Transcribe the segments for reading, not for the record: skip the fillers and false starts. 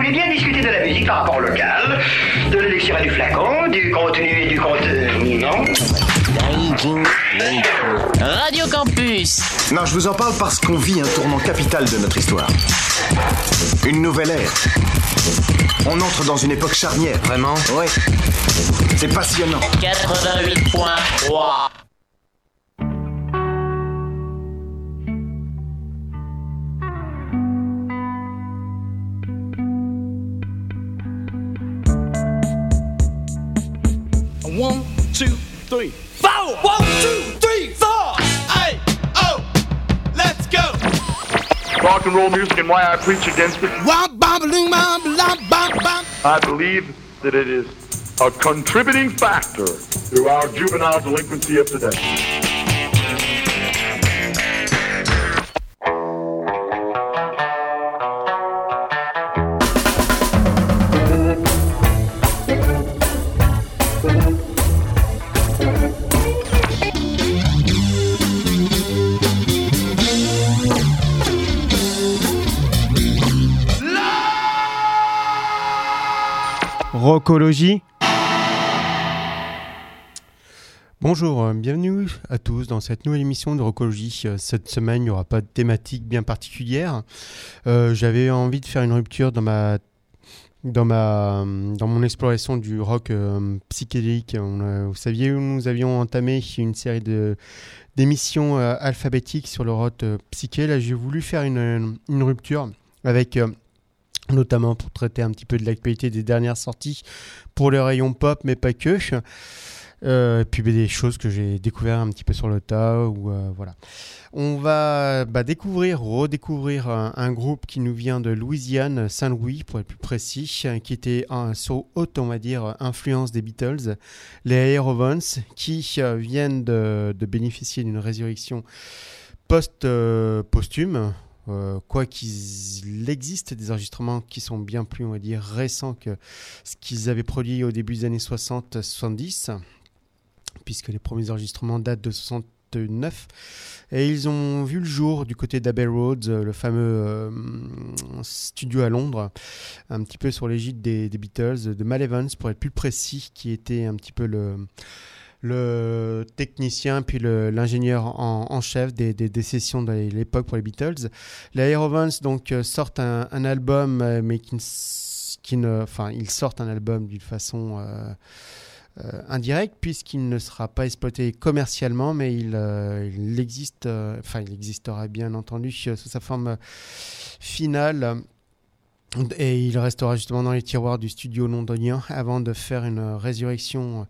voulez bien discuter de la musique par rapport au local, de l'élixir et du flacon, du contenu et du contenu, non? Radio Campus. Non, je vous en parle parce qu'on vit un tournant capital de notre histoire. Une nouvelle ère. On entre dans une époque charnière. Vraiment? Ouais. C'est passionnant. 88.3. One, two, three, four. 1, 2, 3, 4. Hey, oh, let's go. Rock and roll music and why I preach against it. I believe that it is a contributing factor to our juvenile delinquency of today. Rockologie. Bonjour, bienvenue à tous dans cette nouvelle émission de Rockologie. Cette semaine, il n'y aura pas de thématique bien particulière. J'avais envie de faire une rupture dans mon exploration du rock psychédélique. Vous saviez, nous avions entamé une série d'émissions alphabétiques sur le rock psyché. Là, j'ai voulu faire une rupture avec... notamment pour traiter un petit peu de l'actualité des dernières sorties pour le rayon pop, mais pas que. Et puis des choses que j'ai découvert un petit peu sur le tas. Voilà. On va redécouvrir un groupe qui nous vient de Louisiane, Saint-Louis pour être plus précis, qui était sur haute, on va dire, influence des Beatles, les Aerovans, qui viennent de bénéficier d'une résurrection posthume. Quoi qu'il existe des enregistrements qui sont bien plus, on va dire, récents que ce qu'ils avaient produit au début des années 60-70, puisque les premiers enregistrements datent de 69, et ils ont vu le jour du côté d'Abbey Road, le fameux studio à Londres, un petit peu sur l'égide des Beatles, de Mal Evans pour être plus précis, qui était un petit peu le technicien puis l'ingénieur en chef des sessions de l'époque pour les Beatles. Les Aerovans donc sortent un album, mais ils sortent un album d'une façon indirecte, puisqu'il ne sera pas exploité commercialement, mais il existera bien entendu sous sa forme finale. Et il restera justement dans les tiroirs du studio londonien avant de faire une résurrection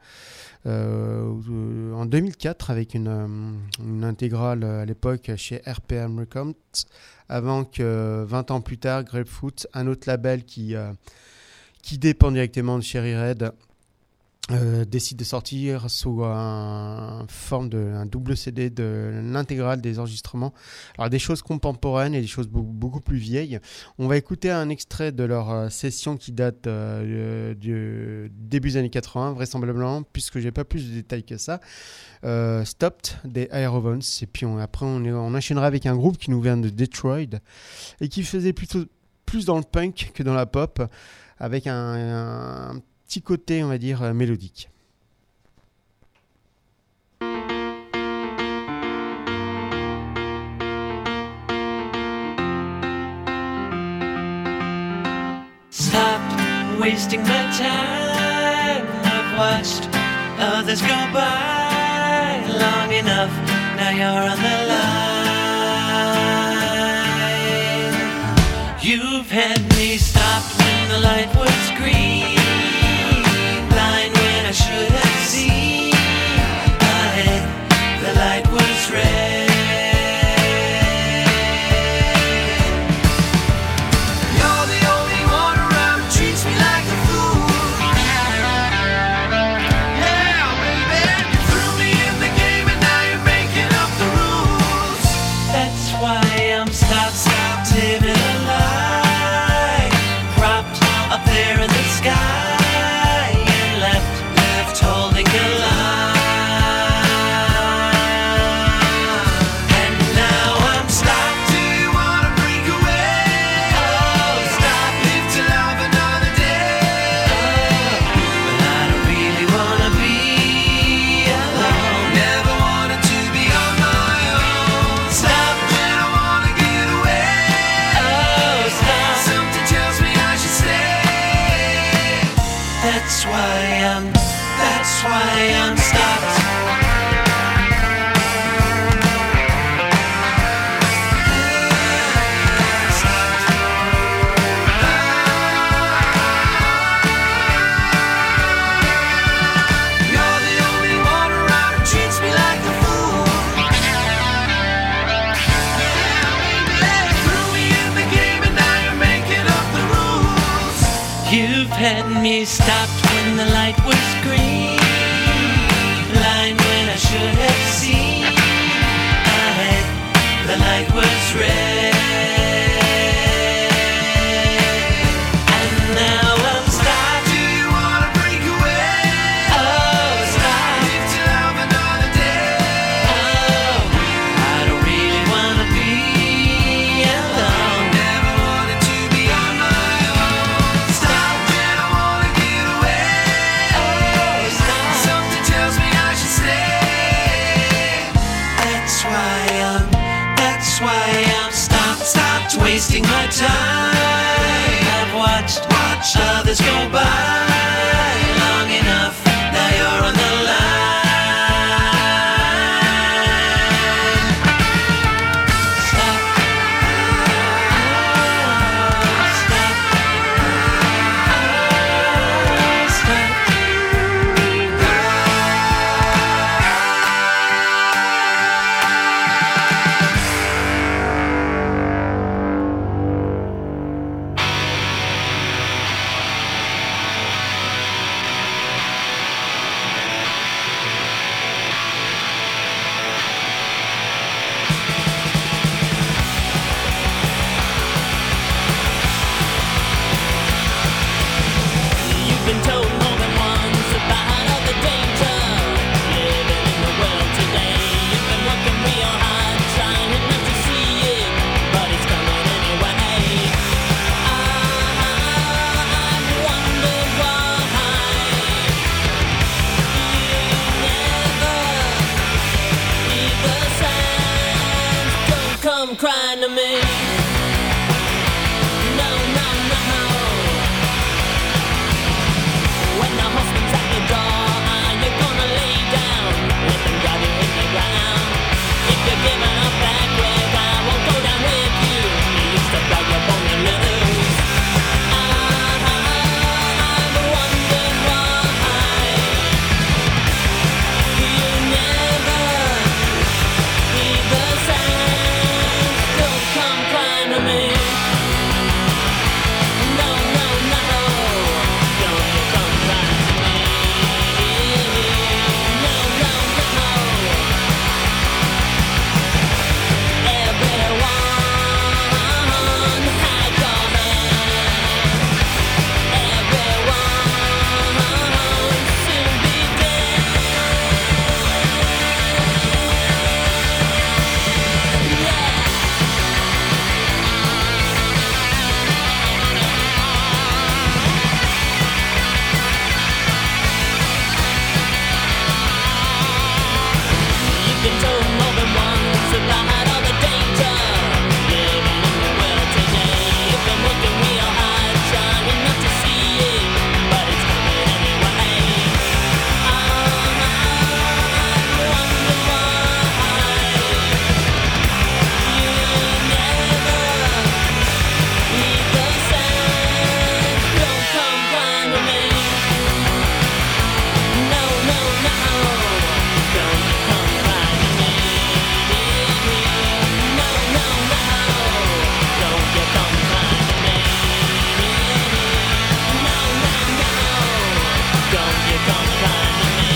en 2004 avec une intégrale à l'époque chez RPM Records, avant que 20 ans plus tard Grapefruit, un autre label qui dépend directement de Cherry Red, décide de sortir sous un double CD de l'intégrale des enregistrements. Alors des choses contemporaines et des choses beaucoup plus vieilles. On va écouter un extrait de leur session qui date du début des années 80, vraisemblablement, puisque j'ai pas plus de détails que ça. Stopped des Aerovans. Et puis après on enchaînera avec un groupe qui nous vient de Detroit et qui faisait plutôt plus dans le punk que dans la pop, avec un petit côté, on va dire, mélodique. Stop wasting my time. I've watched others go by long enough. Now you're on the line. You've had me stopped when the light was green, blind when I should have seen ahead. The light was red. You're the only one around who treats me like a fool. Yeah, baby, you threw me in the game and now you're making up the rules. That's why I'm stopped living a lie, propped up there in the sky. That's why I'm stopped. You're the only one around who treats me like a fool. Threw me in the game and now you're making up the rules. You've had me stopped when the light was green, blind when I should have seen. The light was red, and now I'm stopped. Do you wanna break away? Oh, stop. Live to love another day. Oh, I don't really wanna be alone. Never wanted to be on my own. Stop, and I wanna get away. Oh, stop. Something tells me I should stay. That's why I'm stopped wasting my time. I've watched others go by long enough. Now you're on the line. Stop. You've been told more than once about all the danger living in the world today. You've been working real hard trying not to see it, but it's coming anyway. I've wondered why you never hear the signs. Don't come crying to me. No. When the husband's at your door, you're gonna lay down, let them drive you in the ground. If you're giving up that quick, I won't go down with you. You used to brag your bone and lose. I've wondered why you never hear the signs. Don't come crying to me. No. Don't you come crying to me. No. Everyone had your hand. Everyone soon be dead. Yeah. You've been told more than once about all the danger living in the world today. You've been working real hard trying not to see it, but it's coming anyway. I've wondered why you never hear the signs. Don't come crying to me. No. Don't you come crying to me. No. Don't you come crying to me. No. Don't you come crying to me.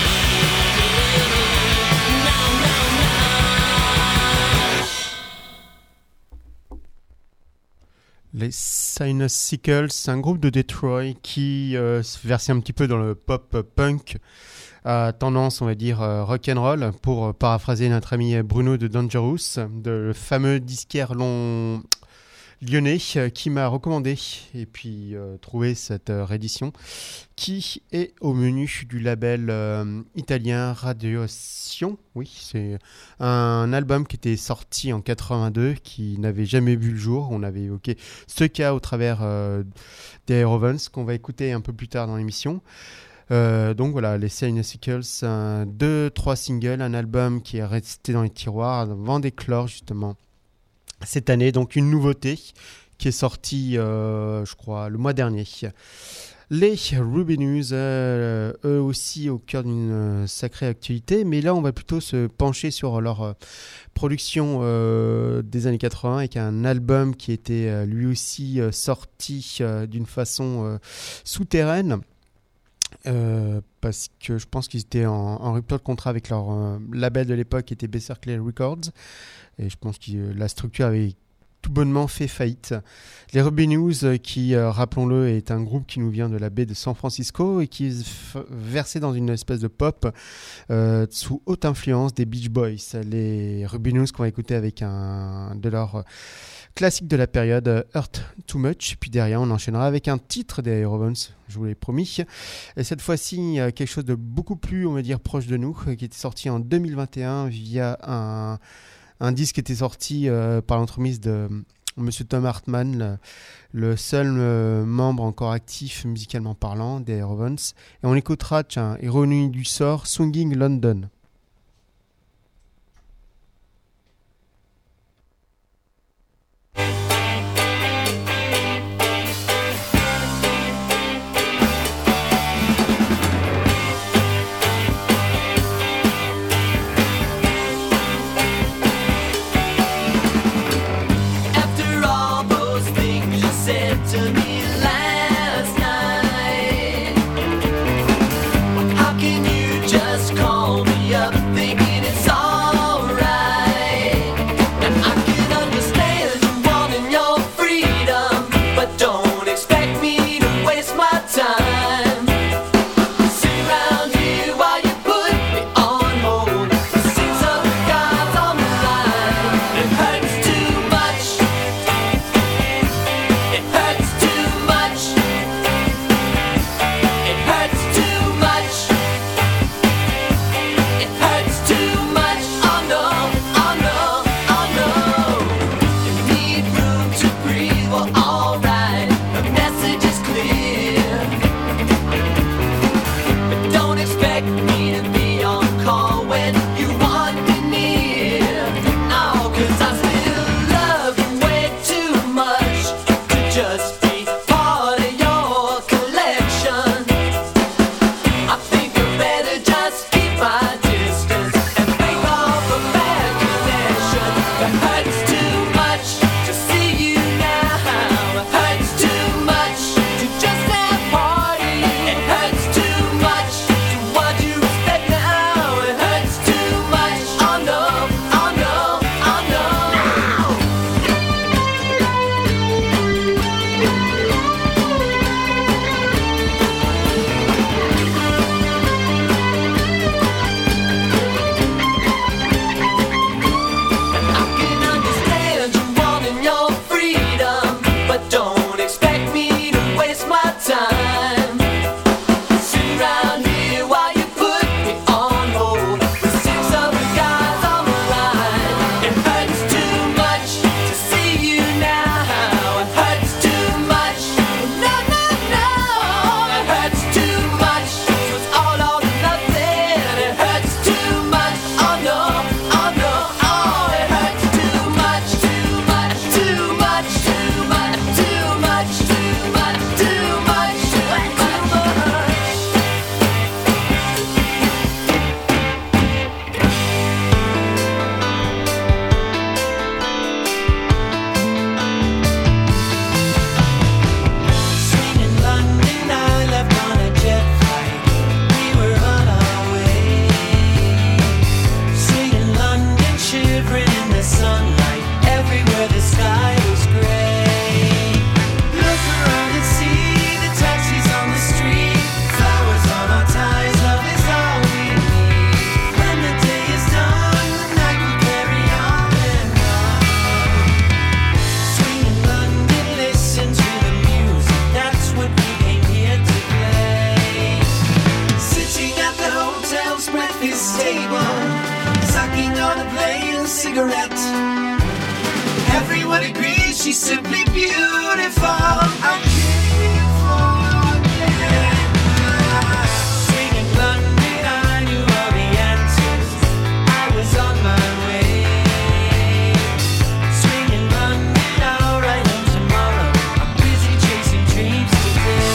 No. Les Sinus Sickles, un groupe de Detroit qui se versait un petit peu dans le pop punk, tendance on va dire rock'n'roll, pour paraphraser notre ami Bruno de Dangerous, de le fameux disquaire lyonnais qui m'a recommandé et puis trouvé cette réédition qui est au menu du label italien Radiation. Oui, c'est un album qui était sorti en 82 qui n'avait jamais vu le jour. On avait évoqué ce cas au travers des Aerovans qu'on va écouter un peu plus tard dans l'émission. Donc voilà, les Signals, 2-3 singles, un album qui est resté dans les tiroirs avant d'éclore justement cette année. Donc une nouveauté qui est sortie, je crois, le mois dernier. Les Rubinus, eux aussi au cœur d'une sacrée actualité, mais là on va plutôt se pencher sur leur production des années 80 avec un album qui était lui aussi sorti d'une façon souterraine. Parce que je pense qu'ils étaient en rupture de contrat avec leur label de l'époque qui était Berserkly Records, et je pense que la structure avait tout bonnement fait faillite. Les Rubinus, qui, rappelons-le, est un groupe qui nous vient de la baie de San Francisco et qui est versé dans une espèce de pop sous haute influence des Beach Boys. Les Rubinus qu'on va écouter avec un de leurs classiques de la période, Hurt Too Much. Puis derrière, on enchaînera avec un titre des Aerovans, je vous l'ai promis. Et cette fois-ci, quelque chose de beaucoup plus, on va dire, proche de nous, qui était sorti en 2021 via un disque qui était sorti par l'entremise de Monsieur Tom Hartman, le seul membre encore actif musicalement parlant des Aerovans. Et on écoutera, tiens, ironie du sort, Swinging London. Alright. cigarette. Everyone agrees she's simply beautiful. I can't forget. Swinging London, I knew all the answers. I was on my way. Swinging London, I'll ride home tomorrow. I'm busy chasing dreams today.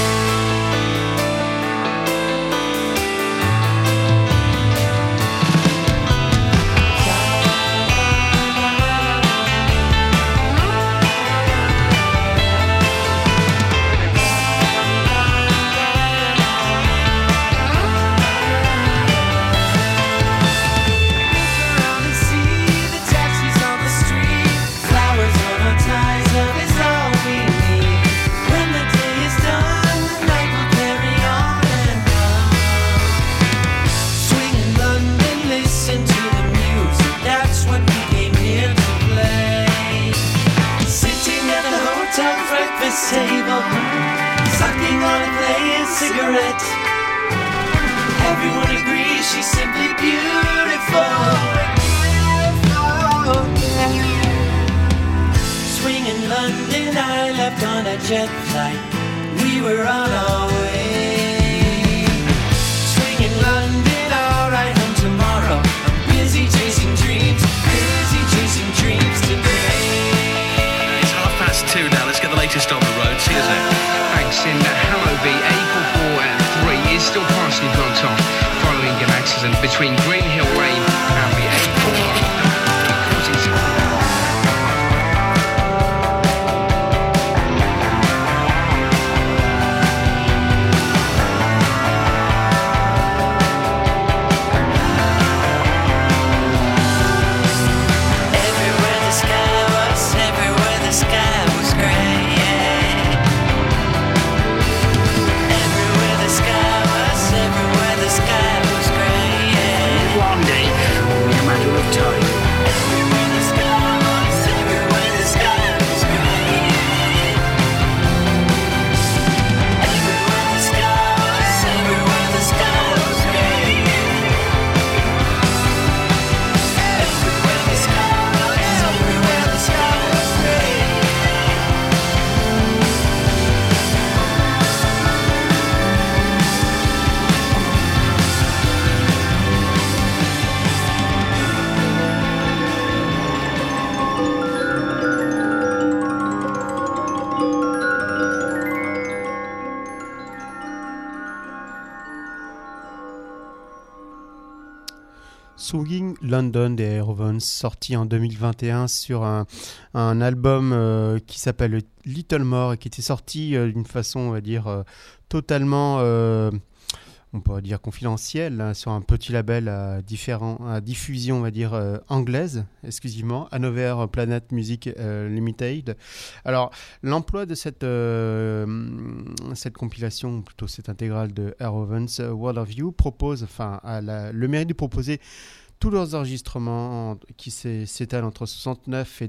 Around and see the taxis on the street. Flowers on our ties, love is all we need. When the day is done, the night will carry on and on. Swinging London, listen to the music. That's what we came here to play. Sitting at the hotel breakfast table, sucking on a playing cigarette. Everyone agrees she's simply beautiful. Swinging London, I left on a jet flight. We were on our way. Swinging London, I'll ride home tomorrow. I'm busy chasing dreams today. It's 2:30 now. Let's get the latest on the road. See you soon. Thanks. In Harrowby, A44 is still partially blocked off following an accident between Green Hill Lane and the A4. Everywhere the sky was grey. Everywhere the sky was grey. One day, only a matter of time. Everywhere the sky was grey. Everywhere the sky was grey. Everywhere the sky was grey. Swinging London des Aerovans, sorti en 2021 sur un album qui s'appelle Little More et qui était sorti d'une façon, on va dire, totalement, on pourrait dire confidentielle, hein, sur un petit label à diffusion, on va dire, anglaise, exclusivement, Hanover Planet Music Limited. Alors, l'emploi de cette compilation, ou plutôt cette intégrale de Aerovans, World of You, propose, le mérite de proposer tous leurs enregistrements qui s'étalent entre 69 et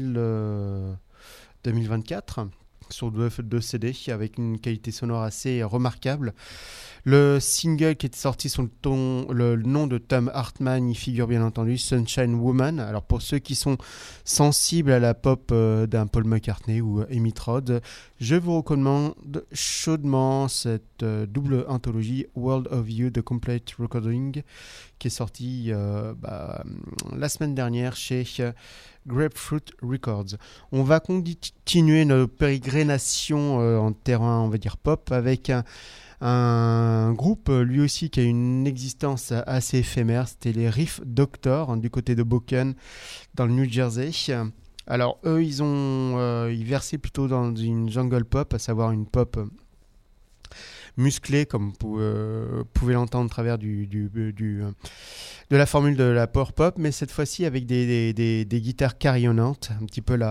2024 sur deux CD avec une qualité sonore assez remarquable. Le single qui était sorti sous le nom de Tom Hartman y figure bien entendu Sunshine Woman. Alors pour ceux qui sont sensibles à la pop d'un Paul McCartney ou Amy Rhodes, je vous recommande chaudement cette double anthologie World of You The Complete Recording qui est sortie la semaine dernière chez Grapefruit Records. On va continuer nos pérégrinations en terrain, on va dire pop, avec un groupe lui aussi qui a une existence assez éphémère. C'était les Riff Doctor du côté de Boken dans le New Jersey. Alors eux ils versaient plutôt dans une jungle pop, à savoir une pop musclée comme vous pouvez l'entendre au travers de la formule de la power pop, mais cette fois-ci avec des guitares carillonnantes, un petit peu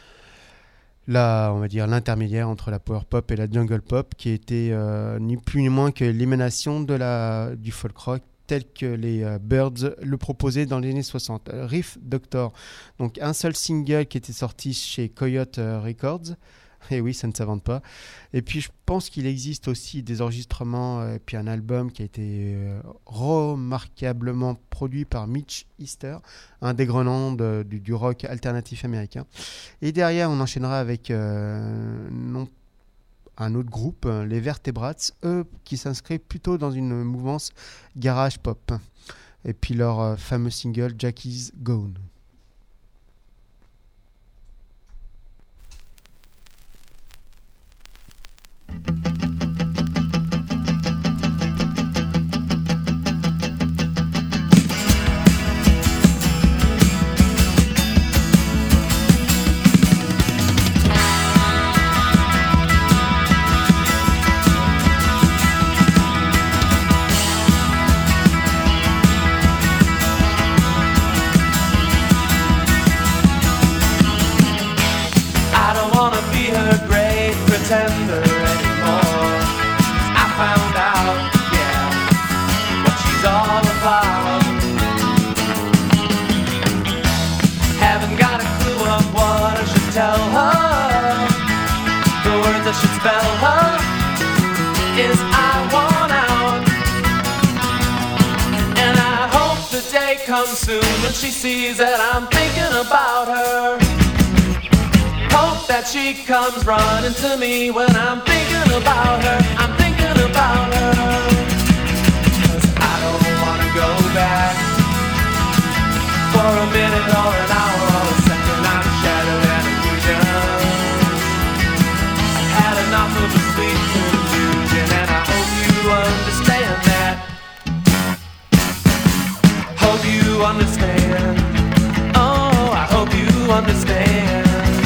on va dire l'intermédiaire entre la power pop et la jungle pop, qui était ni plus ni moins que l'émanation du folk rock tel que les Birds le proposaient dans les années 60. Riff Doctor, donc un seul single qui était sorti chez Coyote Records, Et oui, ça ne s'invente pas. Et puis, je pense qu'il existe aussi des enregistrements, et puis un album qui a été remarquablement produit par Mitch Easter, un des grands noms du rock alternatif américain. Et derrière, on enchaînera avec un autre groupe, les Vertebrats, eux, qui s'inscrivent plutôt dans une mouvance garage pop. Et puis leur fameux single, Jackie's Gone. Pretender anymore. I found out, yeah, what she's all about. Haven't got a clue of what I should tell her. The words I should spell her is I want out. And I hope the day comes soon when she sees that I'm thinking about her. Hope that she comes running to me when I'm thinking about her. I'm thinking about her. 'Cause I don't wanna go back for a minute or an hour or a second. I'm shattered and illusion. I've had enough of the sweet confusion, and I hope you understand that. Hope you understand. Oh, I hope you understand.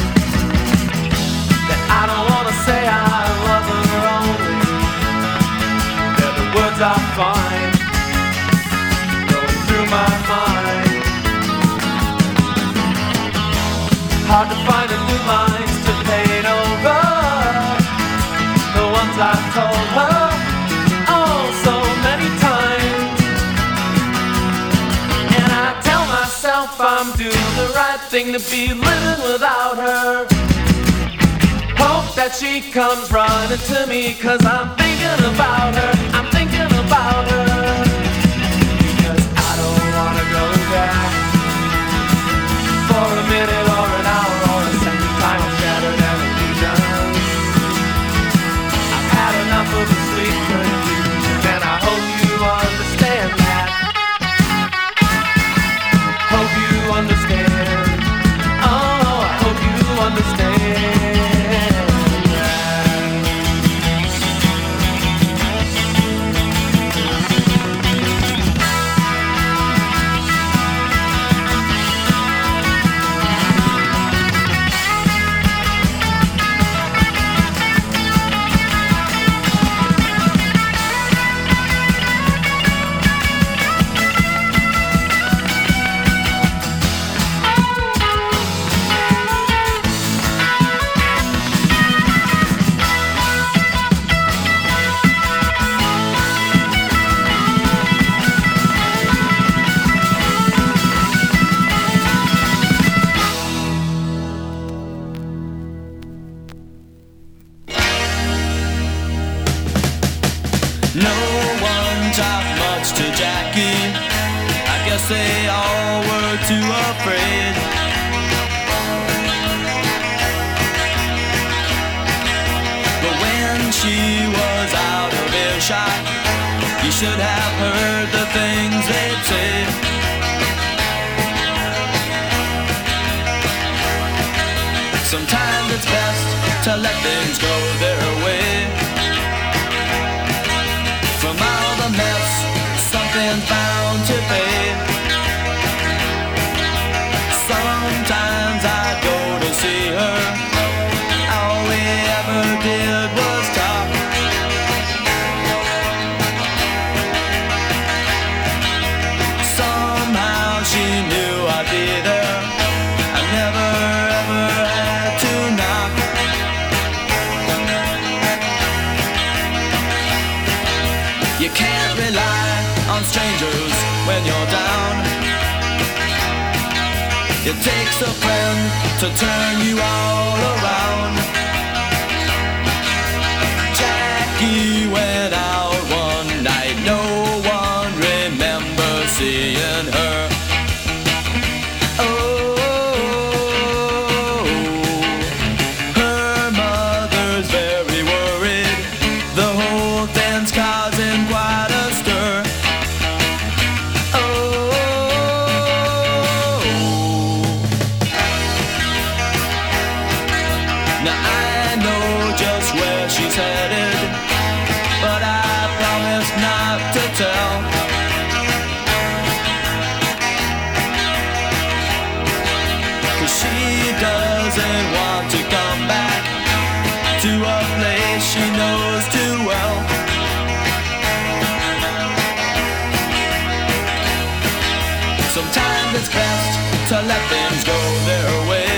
I don't wanna say I love her only. They're the words I find going through my mind. Hard to find a new lines to paint over the ones I've told her oh so many times. And I tell myself I'm doing the right thing to be living without her. Hope that she comes running to me, 'cause I'm thinking about her. I'm thinking about her. Because I don't wanna go back for a minute or an hour or a second time. I'm shattered and illusion. I've had enough of the sweet confusion, and I hope you understand that. Hope you understand. Oh, I hope you understand. They all were too afraid. But when she was out of earshot, you should have heard the things they'd say. Sometimes it's best to let things go their way. From all the mess, something's bound to fade. Sometimes I'd go to see her. All we ever did was talk. Somehow she knew I'd be there. I never ever had to knock. You can't rely on strangers when you're down. It takes a friend to turn you all around. way she knows too well. Sometimes it's best to let things go their way.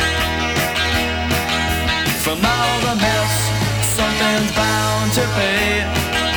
From all the mess, something's bound to pay.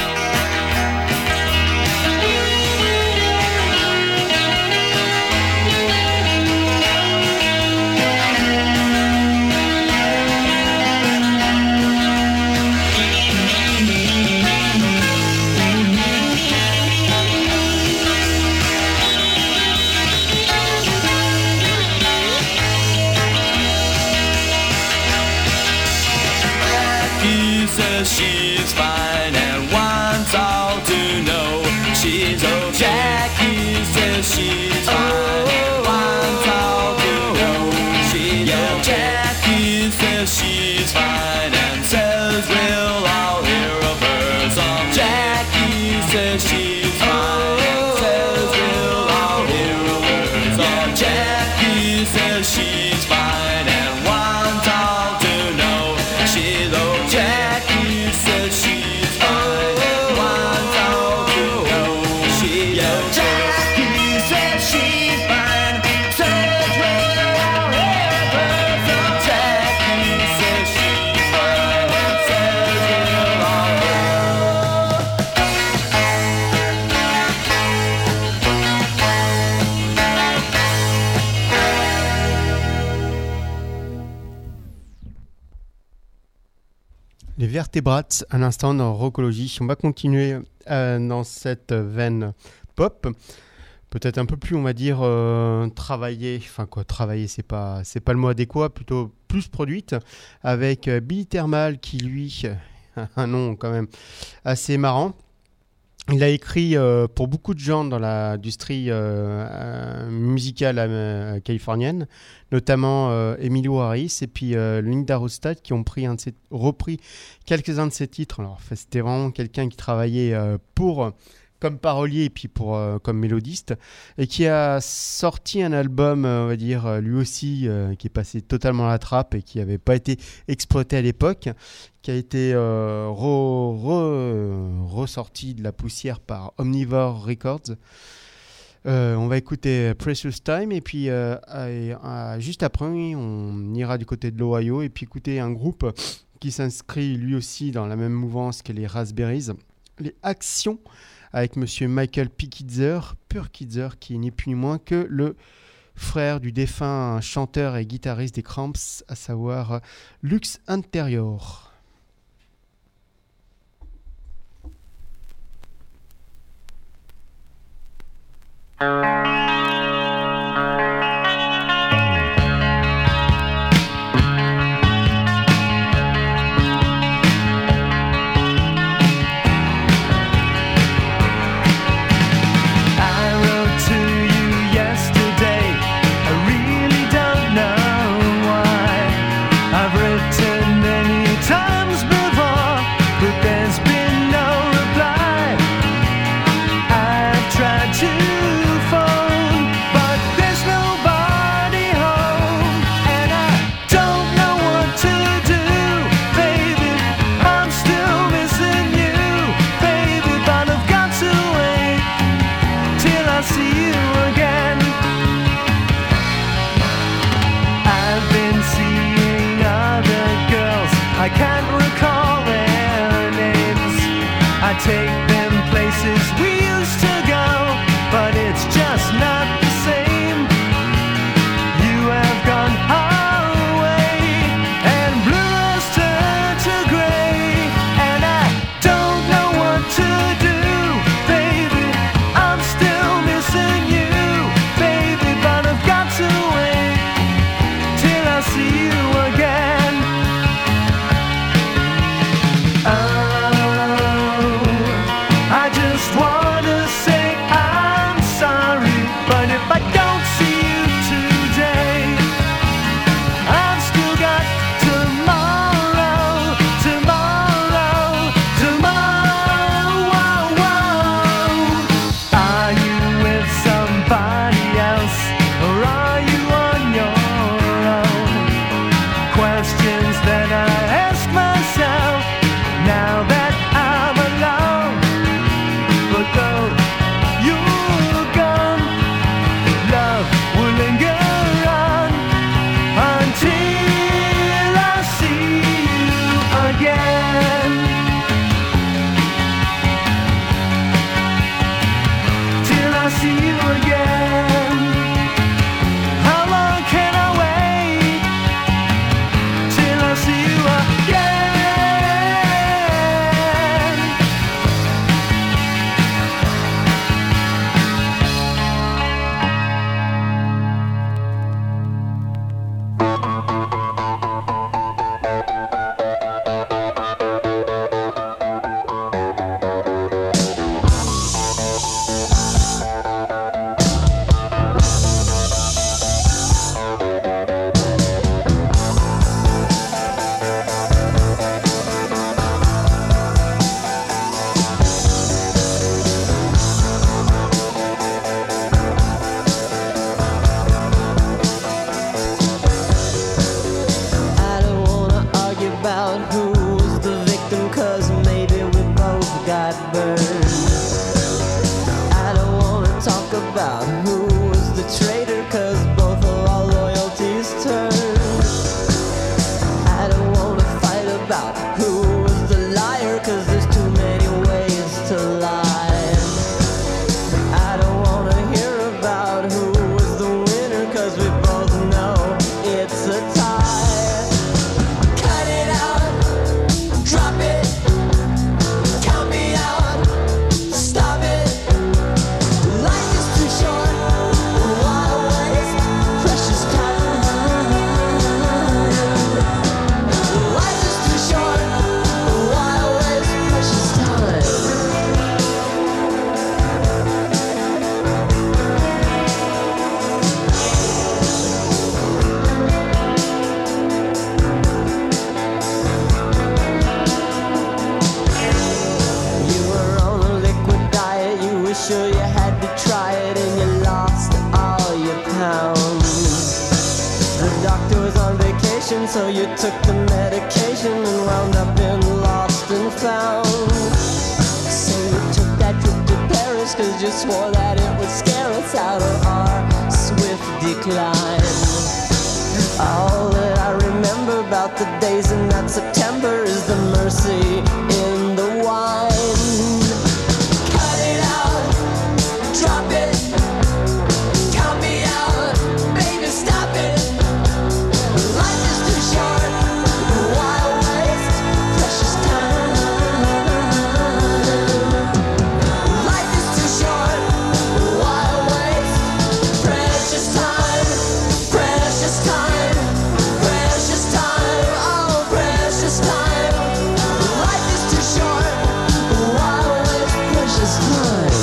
She's fine and wants all to know she's okay. Jackie says she's fine and wants all to know she's okay. Jackie says she's fine and says we'll all hear of her song. Jackie says she's fine and says we'll all hear of her song. Jackie says she's fine and wants all to know she's okay. She's fine and wants all to know she's okay. Jackie says she's fine, says we'll all hear of her song. Jackie says she's fine and says we'll all Les Vertébrates, à l'instant dans Rockologie. On va continuer dans cette veine pop. Peut-être un peu plus, on va dire, travailler. Enfin quoi, travailler, c'est pas le mot adéquat, plutôt plus produite. Avec Billy Thermal qui, lui, a un nom quand même assez marrant. Il a écrit pour beaucoup de gens dans l'industrie musicale californienne, notamment Emilio Harris et puis Linda Ronstadt qui ont repris quelques-uns de ses titres. Alors, c'était vraiment quelqu'un qui travaillait comme parolier et puis comme mélodiste et qui a sorti un album, on va dire, lui aussi, qui est passé totalement à la trappe et qui n'avait pas été exploité à l'époque, qui a été ressorti de la poussière par Omnivore Records. On va écouter Precious Time et puis juste après on ira du côté de l'Ohio et puis écouter un groupe qui s'inscrit lui aussi dans la même mouvance que les Raspberries, les Actions, avec monsieur Michael P. Kitzer, qui est ni plus ni moins que le frère du défunt chanteur et guitariste des Cramps, à savoir Lux Anterior. Tried to fall So you took the medication and wound up in Lost and Found. So you took that trip to Paris cause you swore that it would scare us out of our swift decline. All that I remember about the days in that September is the mercy in the wine. Cut it out, drop it, count me out, baby stop it. Life is too short, why waste precious time? Life is too short, why waste precious time? Precious time, precious time, oh precious time. Life is too short, why waste precious time?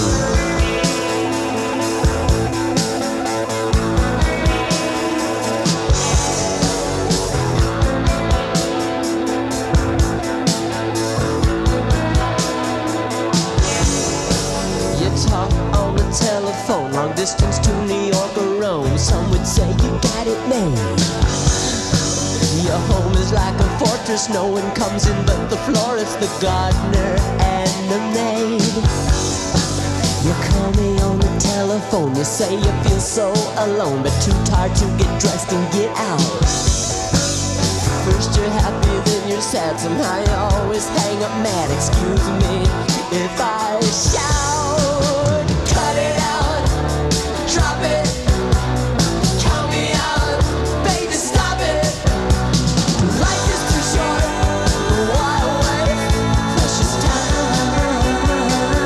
You talk on the telephone, long distance to New York or Rome. Some would say you got it made. Your home is like a fortress, no one comes in but the florist, the gardener, and the maid. You call me on the telephone, you say you feel so alone, but too tired to get dressed and get out. First you're happy, then you're sad, somehow you always hang up mad. Excuse me if I shout. Cut it out, drop it, count me out, baby stop it. Life is too short, why waste precious time?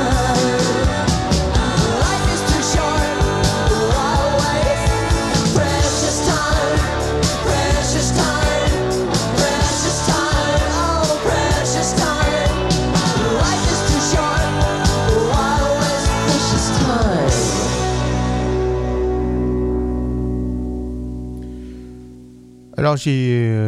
Life is too short, why waste precious time? Precious time, precious time, oh precious time. Life is too short, why waste precious time? Alors je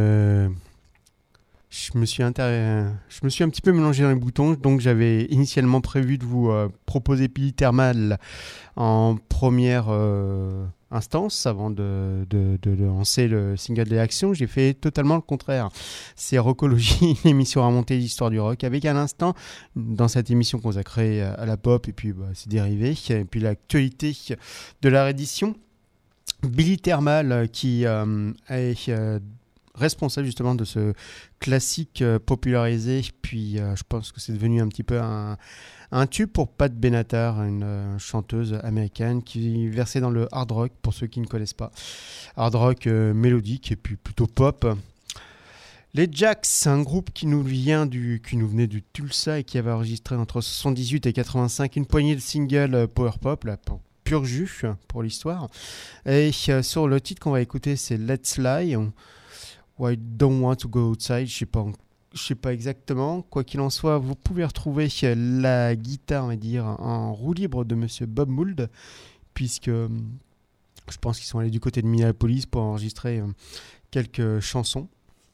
me suis un petit peu mélangé dans les boutons, donc j'avais initialement prévu de vous proposer Pili Thermal en première instance avant de lancer le single de réaction. J'ai fait totalement le contraire. C'est Rockologie, l'émission remontée d'histoire du rock, avec à l'instant, dans cette émission consacrée à la pop et puis ses dérivés, et puis l'actualité de la réédition, Pili Thermal qui est responsable justement de ce classique popularisé, puis je pense que c'est devenu un petit peu un tube pour Pat Benatar, une chanteuse américaine qui versait dans le hard rock, pour ceux qui ne connaissent pas. Hard rock mélodique et puis plutôt pop. Les Jacks, un groupe qui nous venait du Tulsa et qui avait enregistré entre 78 et 85 une poignée de singles power pop, là, pour pur jus pour l'histoire. Et sur le titre qu'on va écouter, c'est Let's Lie. I Don't Want to Go Outside, je sais pas exactement. Quoi qu'il en soit, vous pouvez retrouver la guitare, on va dire, en roue libre de Monsieur Bob Mould, puisque je pense qu'ils sont allés du côté de Minneapolis pour enregistrer quelques chansons.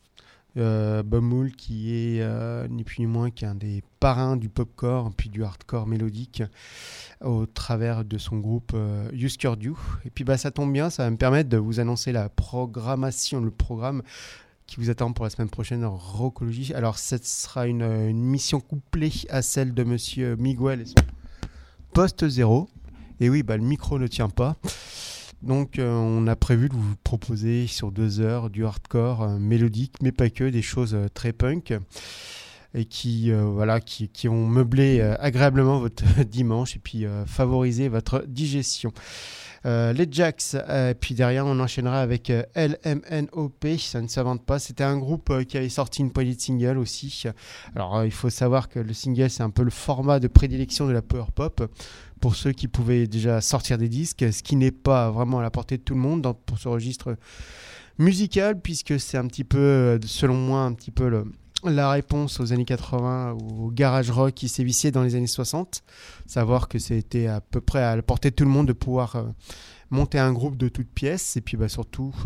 Bob Mould qui est ni plus ni moins qu'un des parrains du popcore puis du hardcore mélodique au travers de son groupe Husker Du. Et puis ça tombe bien, ça va me permettre de vous annoncer le programme qui vous attend pour la semaine prochaine en Rockologie. Alors ce sera une mission couplée à celle de Monsieur Miguel et son Poste Zéro. Et oui, le micro ne tient pas. Donc on a prévu de vous proposer sur 2 heures du hardcore mélodique, mais pas que, des choses très punk et qui ont meublé agréablement votre dimanche et puis favorisé votre digestion. Les Jacks, puis derrière on enchaînera avec LMNOP, ça ne s'invente pas, c'était un groupe qui avait sorti une poignée de singles aussi. Alors il faut savoir que le single c'est un peu le format de prédilection de la power pop pour ceux qui pouvaient déjà sortir des disques, ce qui n'est pas vraiment à la portée de tout le monde pour ce registre musical, puisque c'est un petit peu, selon moi, un petit peu la réponse aux années 80, au garage rock qui sévissait dans les années 60. Savoir que c'était à peu près à la portée de tout le monde de pouvoir monter un groupe de toutes pièces, et puis surtout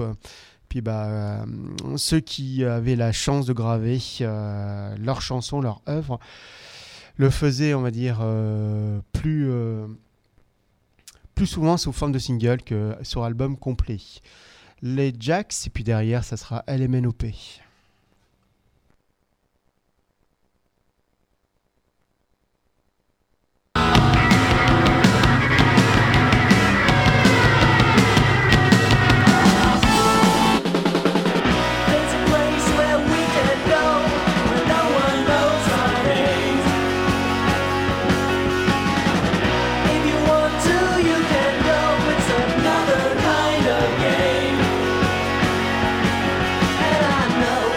ceux qui avaient la chance de graver leurs chansons, leurs œuvres, le faisaient, on va dire, plus souvent sous forme de single que sur album complet. les Jacks, et puis derrière, ça sera LMNOP. There's a place where we can go, where no one knows our names. If you want to, you can go. It's another kind of game. And I know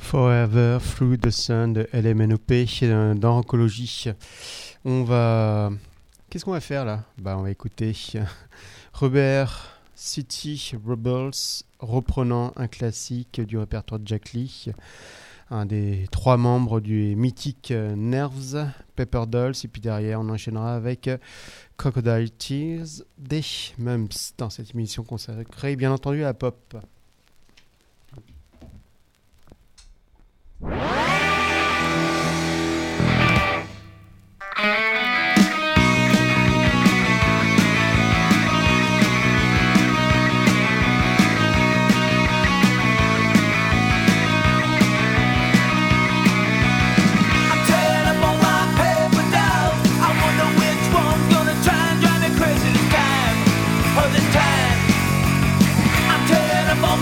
Forever Through the Sun de LMNOP dans Oncologie. Qu'est-ce qu'on va faire là ? On va écouter Rubber City Rebels reprenant un classique du répertoire de Jack Lee, un des 3 membres du mythique Nerves, Pepper Dolls, et puis derrière on enchaînera avec Crocodile Tears des Mumps dans cette émission consacrée bien entendu à la pop. I'm tearing up all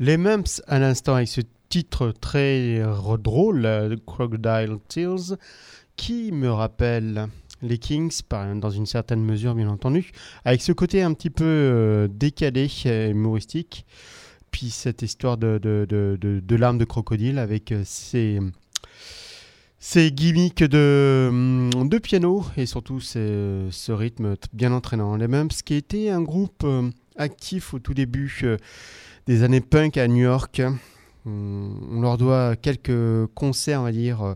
Les Mumps à l'instant avec ce titre très drôle, Crocodile Tears, qui me rappelle les Kings, dans une certaine mesure bien entendu, avec ce côté un petit peu décalé, humoristique, puis cette histoire de larmes de crocodile avec ces gimmicks de piano et surtout ce rythme bien entraînant. Les Mumps qui était un groupe actif au tout début des années punk à New York. On leur doit quelques concerts, on va dire,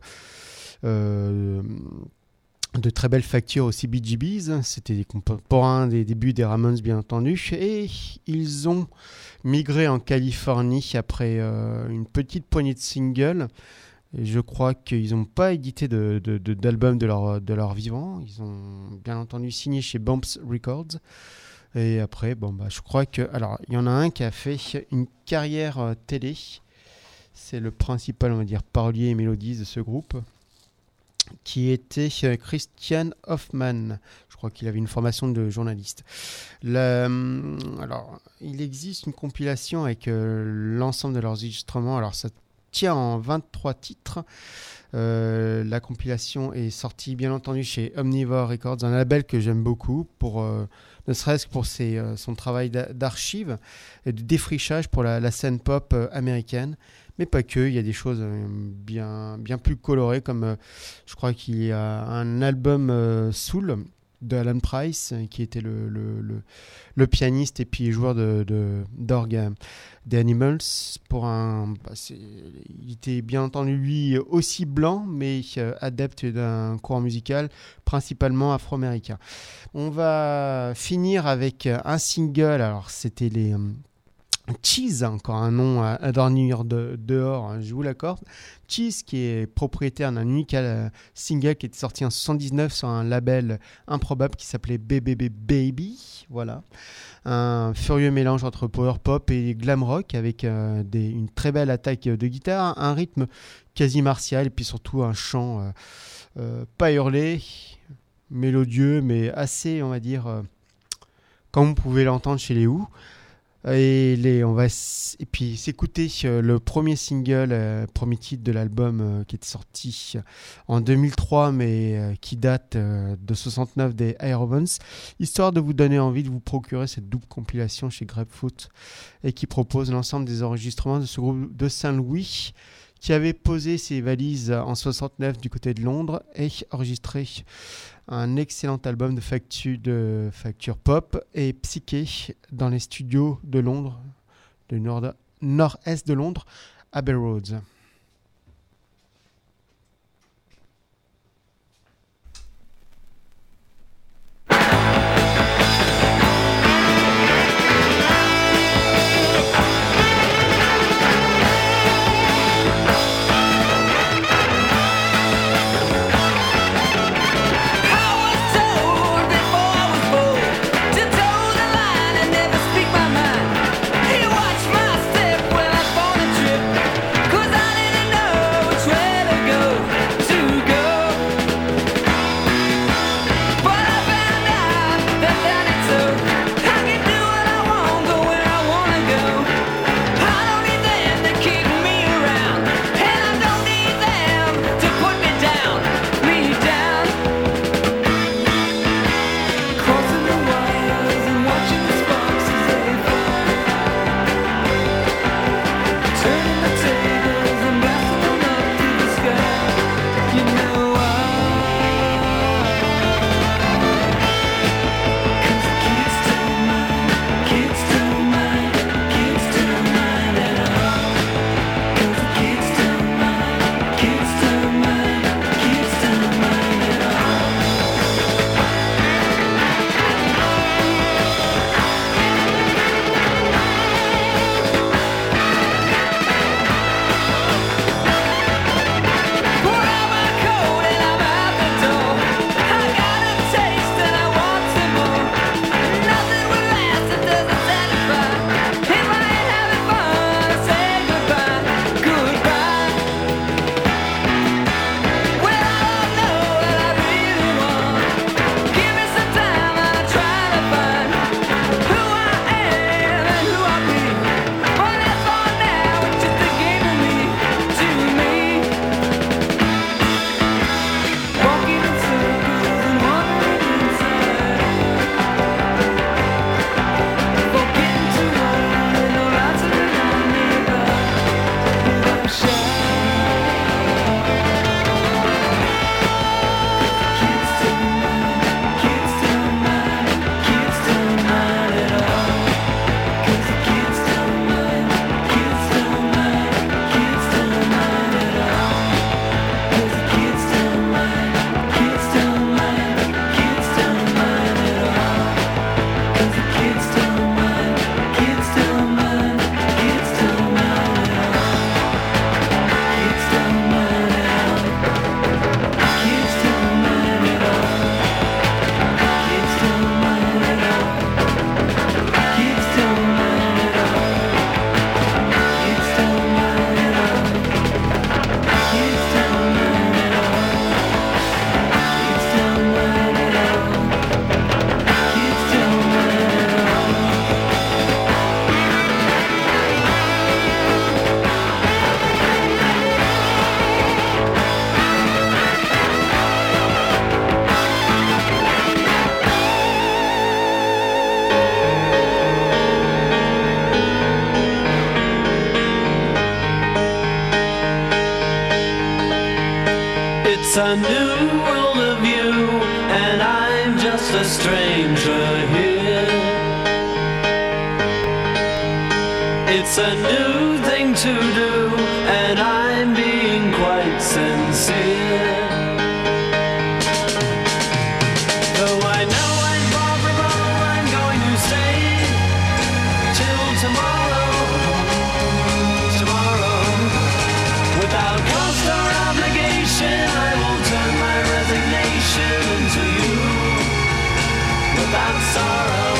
de très belles factures aussi Bee Gees. C'était des contemporains des débuts des Ramones, bien entendu. Et ils ont migré en Californie après une petite poignée de singles. Et je crois qu'ils n'ont pas édité d'album de leur vivant. Ils ont bien entendu signé chez Bumps Records. Et après, je crois que... Alors, il y en a un qui a fait une carrière télé. C'est le principal, on va dire, parolier et mélodiste de ce groupe, qui était Christian Hoffman. Je crois qu'il avait une formation de journaliste. Alors, il existe une compilation avec l'ensemble de leurs enregistrements. Alors, ça tient en 23 titres. La compilation est sortie, bien entendu, chez Omnivore Records, un label que j'aime beaucoup, ne serait-ce que pour son travail d'archive et de défrichage pour la scène pop américaine. Mais pas que, il y a des choses bien plus colorées, comme je crois qu'il y a un album Soul de Alan Price, qui était le pianiste et puis joueur d'orgue des Animals. Il était bien entendu lui aussi blanc, mais adepte d'un courant musical principalement afro-américain. On va finir avec un single. Alors c'était les Cheese, encore un nom à dormir dehors, je vous l'accorde. Cheese, qui est propriétaire d'un unique single qui était sorti en 1979 sur un label improbable qui s'appelait BBB Baby. Voilà. Un furieux mélange entre power pop et glam rock avec une très belle attaque de guitare, un rythme quasi martial et puis surtout un chant pas hurlé, mélodieux, mais assez, on va dire, comme vous pouvez l'entendre chez les Who. Et puis s'écouter le premier single, premier titre de l'album qui est sorti en 2003 mais qui date de 69 des Aerobones, histoire de vous donner envie de vous procurer cette double compilation chez Grapefruit et qui propose l'ensemble des enregistrements de ce groupe de Saint-Louis qui avait posé ses valises en 69 du côté de Londres et enregistré un excellent album de facture pop et psyché dans les studios de Londres, du nord-est de Londres, Abbey Road. Cause I It's a new world of you, and I'm just a stranger here. It's a new thing to do, and I'm being quite sincere. Though I know I'm far from home, I'm going to stay till tomorrow. Tomorrow, without cost or obligation, I will turn my resignation into you. Without sorrow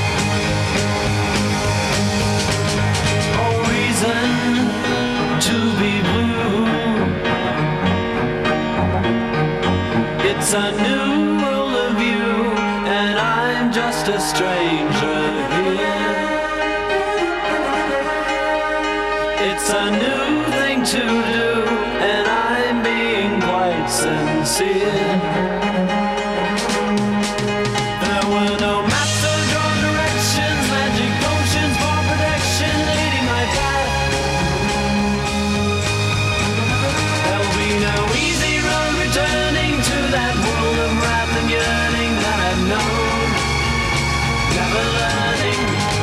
or reason to be blue. It's a new world of you, and I'm just a stranger here. It's a new thing to do, and I'm being quite sincere. There were no maps to draw directions, magic potions for protection leading my path. There'll be no easy road returning to that world of wrath and yearning that I've known, never learning.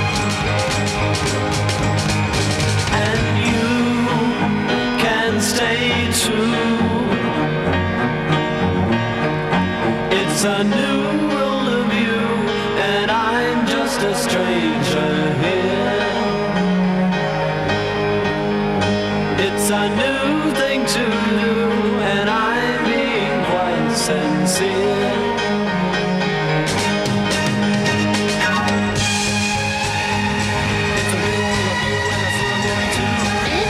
And you can stay true. It's a new world of you, and I'm just a stranger here. It's a new thing to do, and I'm being quite sincere. It's a new world of you, and that's what I'm going to do.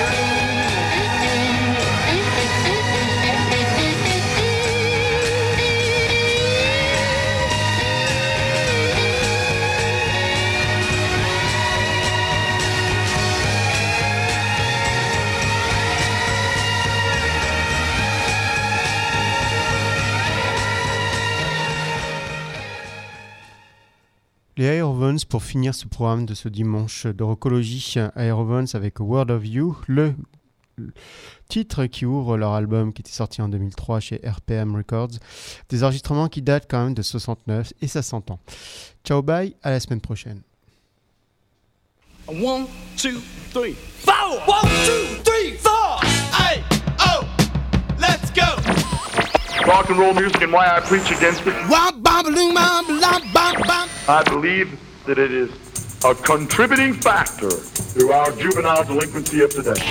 Les Aerovons pour finir ce programme de ce dimanche de Rockologie. Aerovons avec World of You, le titre qui ouvre leur album qui était sorti en 2003 chez RPM Records. Des enregistrements qui datent quand même de 69 et ça s'entend. Ciao, bye, à la semaine prochaine. 1, 2, 3, 4. 1, 2, 3, 4. Hey, oh, let's go. Rock and roll music and why I preach against it. I believe that it is a contributing factor to our juvenile delinquency of today.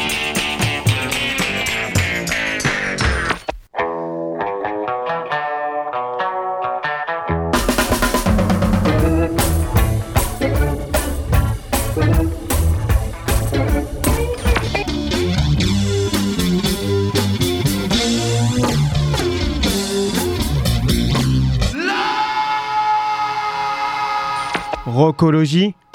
Rockologie.